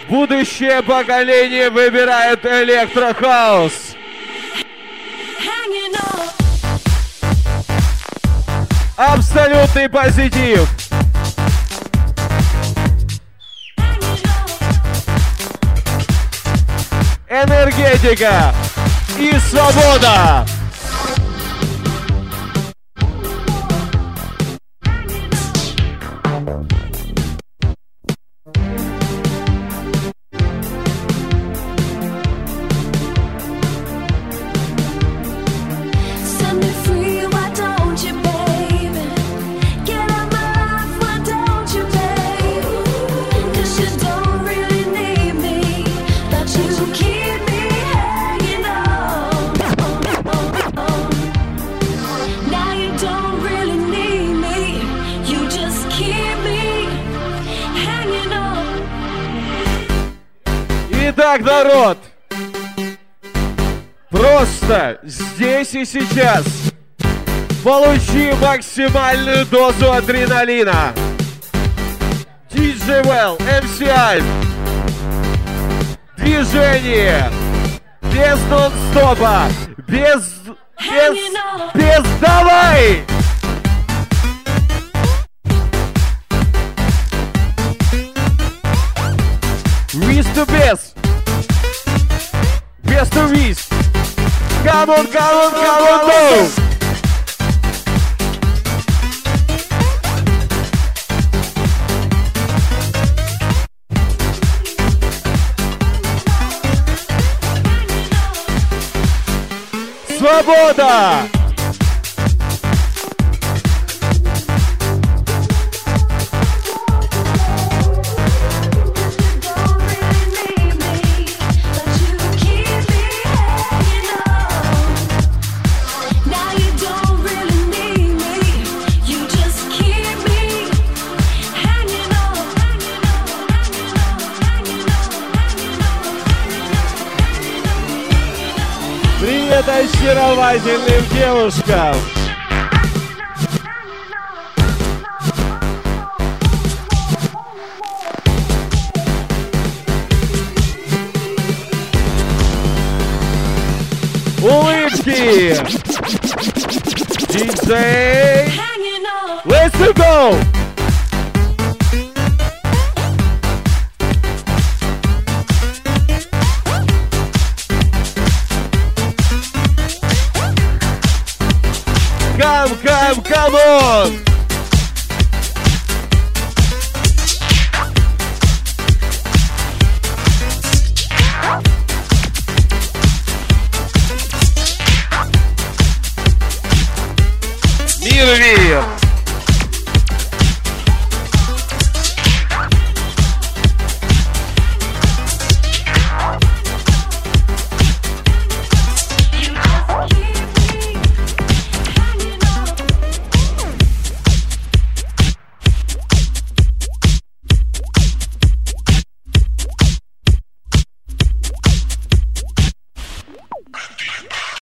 Будущее поколение выбирает электрохаус. Абсолютный позитив. Энергетика и свобода. Итак, народ, просто здесь и сейчас получи максимальную дозу адреналина. DJ Well, MC Alp. Движение без нон-стопа, без давай! Wrist to best. Best to wrist. Come on, come on, come on, go! Свобода! Привет очаровательным девушкам! Улыбки! DJ! Let's go! Come on! Мир!